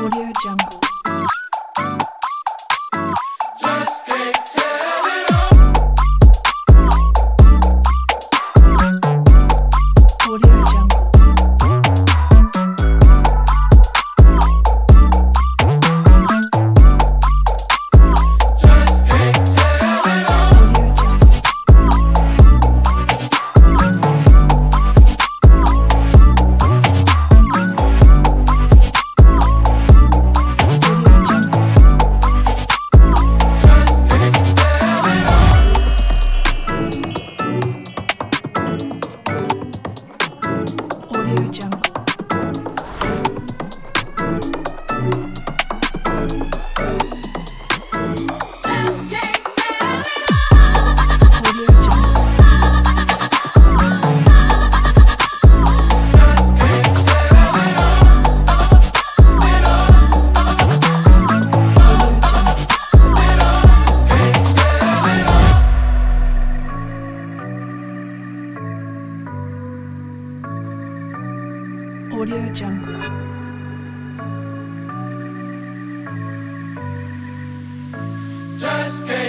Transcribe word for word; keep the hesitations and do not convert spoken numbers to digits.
Audio Jungle. Just can't tell it all. Audio Jungle. Just can't tell it all. Audio Jungle. Audio Jungle. Just can't tell it all. Audio Jungle. Just can't tell it all. Audio Jungle. Just can't tell it all. It all. Just can't tell it all. Audio Jungle. Just can't